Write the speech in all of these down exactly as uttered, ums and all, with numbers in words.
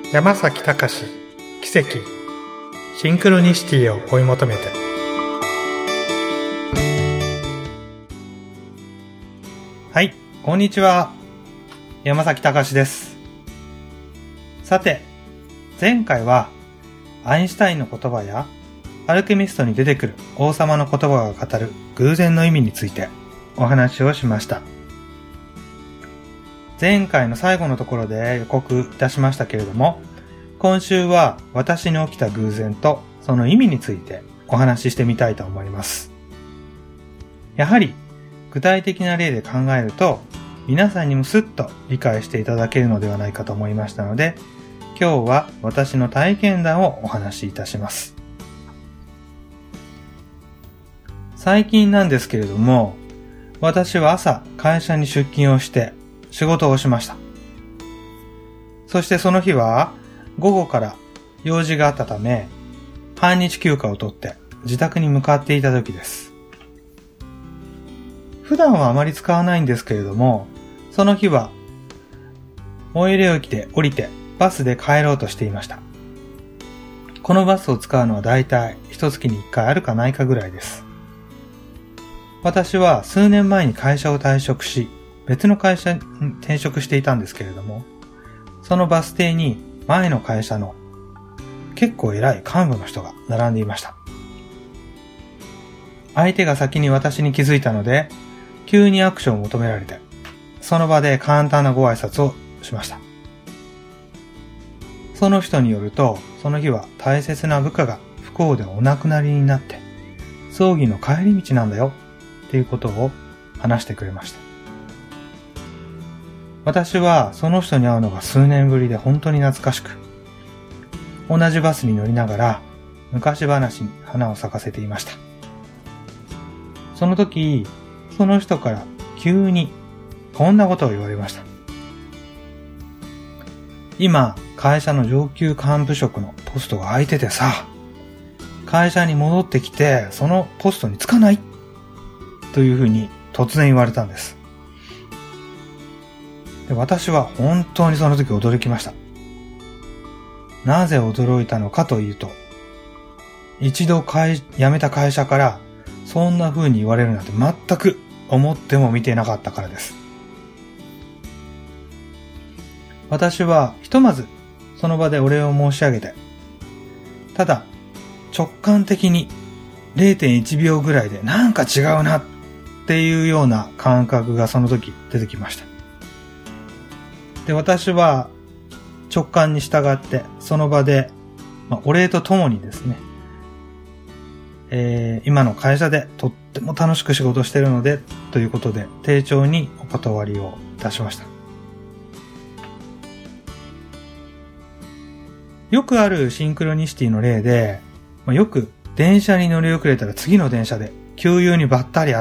山崎隆奇跡シンクロニシティを追い求めて。はい、こんにちは。山崎隆です。さて、前回はアインシュタインの言葉やアルケミストに出てくる王様の言葉が語る偶然の意味についてお話をしました。前回の最後のところで予告いたしましたけれども、今週は私に起きた偶然とその意味についてお話ししてみたいと思います。やはり具体的な例で考えると皆さんにもスッと理解していただけるのではないかと思いましたので、今日は私の体験談をお話しいたします。最近なんですけれども、私は朝会社に出勤をして仕事をしました。そしてその日は午後から用事があったため、半日休暇を取って自宅に向かっていた時です。普段はあまり使わないんですけれども、その日は最寄り駅で降りてバスで帰ろうとしていました。このバスを使うのはだいたい一月に一回あるかないかぐらいです。私は数年前に会社を退職し、別の会社に転職していたんですけれども、そのバス停に前の会社の結構偉い幹部の人が並んでいました。相手が先に私に気づいたので、急にアクションを求められて、その場で簡単なご挨拶をしました。その人によると、その日は大切な部下が不幸でお亡くなりになって、葬儀の帰り道なんだよっていうことを話してくれました。私はその人に会うのが数年ぶりで本当に懐かしく、同じバスに乗りながら昔話に花を咲かせていました。その時、その人から急にこんなことを言われました。今、会社の上級幹部職のポストが空いててさ、会社に戻ってきてそのポストに就かない？というふうに突然言われたんです。で、私は本当にその時驚きました。なぜ驚いたのかというと、一度会辞めた会社からそんな風に言われるなんて全く思っても見てなかったからです。私はひとまずその場でお礼を申し上げて、ただ直感的に れいてんいちびょうぐらいでなんか違うなっていうような感覚がその時出てきました。で、私は直感に従ってその場で、まあ、お礼とともにですね、えー、今の会社でとっても楽しく仕事しているのでということで丁重にお断りをいたしました。よくあるシンクロニシティの例で、まあ、よく電車に乗り遅れたら次の電車で急流にばったり会って、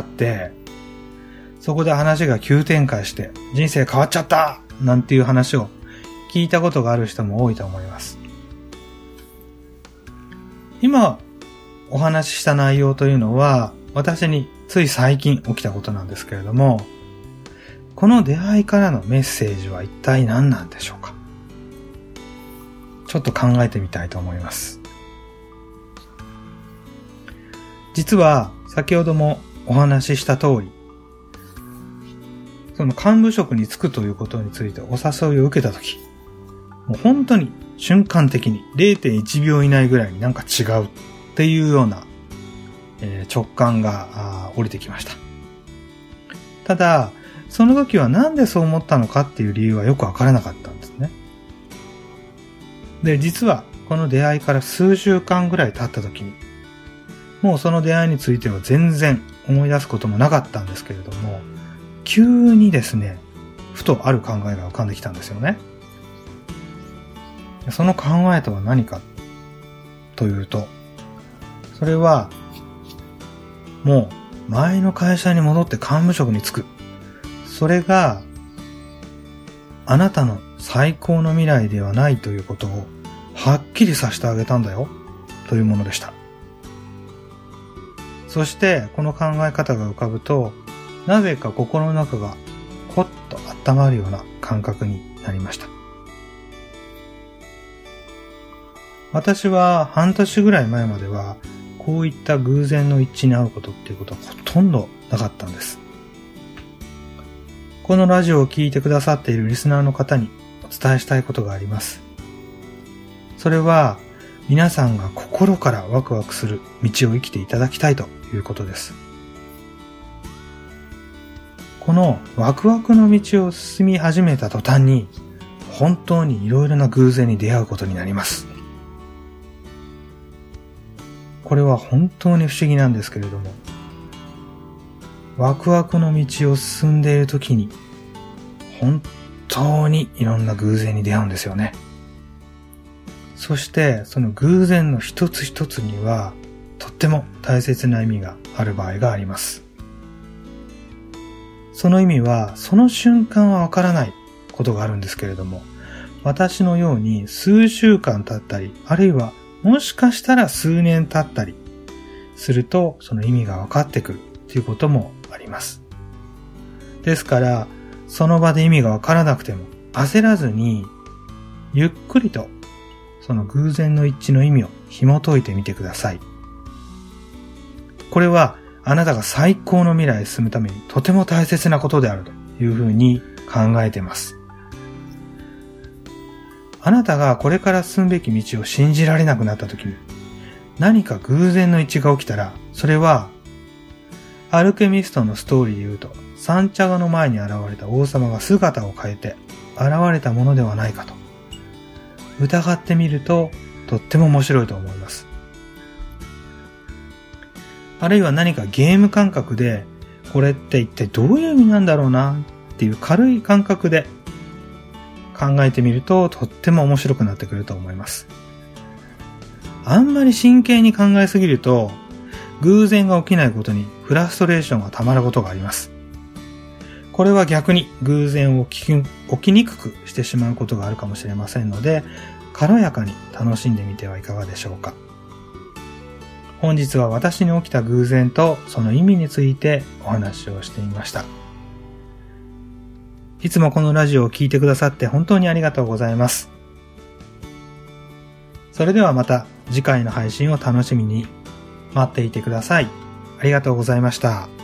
そこで話が急展開して人生変わっちゃったなんていう話を聞いたことがある人も多いと思います。今お話しした内容というのは私につい最近起きたことなんですけれども、この出会いからのメッセージは一体何なんでしょうか。ちょっと考えてみたいと思います。実は先ほどもお話しした通り、その幹部職に就くということについてお誘いを受けたとき、もう本当に瞬間的に れいてんいちびょう以内ぐらいになんか違うっていうような、えー、直感が降りてきました。ただ、その時はなんでそう思ったのかっていう理由はよくわからなかったんですね。で、実はこの出会いから数週間ぐらい経った時に、もうその出会いについては全然思い出すこともなかったんですけれども、急にですね、ふとある考えが浮かんできたんですよね。その考えとは何かというと、それはもう前の会社に戻って幹部職に就く。それがあなたの最高の未来ではないということをはっきりさせてあげたんだよというものでした。そしてこの考え方が浮かぶと、なぜか心の中がほっと温まるような感覚になりました。 私は半年ぐらい前までは、こういった偶然の一致に合うことっていうことはほとんどなかったんです。このラジオを聞いてくださっているリスナーの方にお伝えしたいことがあります。それは、皆さんが心からワクワクする道を生きていただきたいということです。このワクワクの道を進み始めた途端に、本当にいろいろな偶然に出会うことになります。これは本当に不思議なんですけれども、ワクワクの道を進んでいるときに、本当にいろんな偶然に出会うんですよね。そして、その偶然の一つ一つには、とっても大切な意味がある場合があります。その意味は、その瞬間はわからないことがあるんですけれども、私のように数週間経ったり、あるいはもしかしたら数年経ったりすると、その意味が分かってくるということもあります。ですから、その場で意味が分からなくても焦らずに、ゆっくりとその偶然の一致の意味を紐解いてみてください。これはあなたが最高の未来へ進むためにとても大切なことであるというふうに考えています。あなたがこれから進むべき道を信じられなくなった時に何か偶然の一致が起きたら、それはアルケミストのストーリーで言うと、サンチャガの前に現れた王様が姿を変えて現れたものではないかと疑ってみるととっても面白いと思います。あるいは何かゲーム感覚でこれって一体どういう意味なんだろうなっていう軽い感覚で考えてみるととっても面白くなってくると思います。あんまり真剣に考えすぎると偶然が起きないことにフラストレーションがたまることがあります。これは逆に偶然を起き、起きにくくしてしまうことがあるかもしれませんので、軽やかに楽しんでみてはいかがでしょうか。本日は私に起きた偶然とその意味についてお話をしてみました。いつもこのラジオを聞いてくださって本当にありがとうございます。それではまた次回の配信を楽しみに待っていてください。ありがとうございました。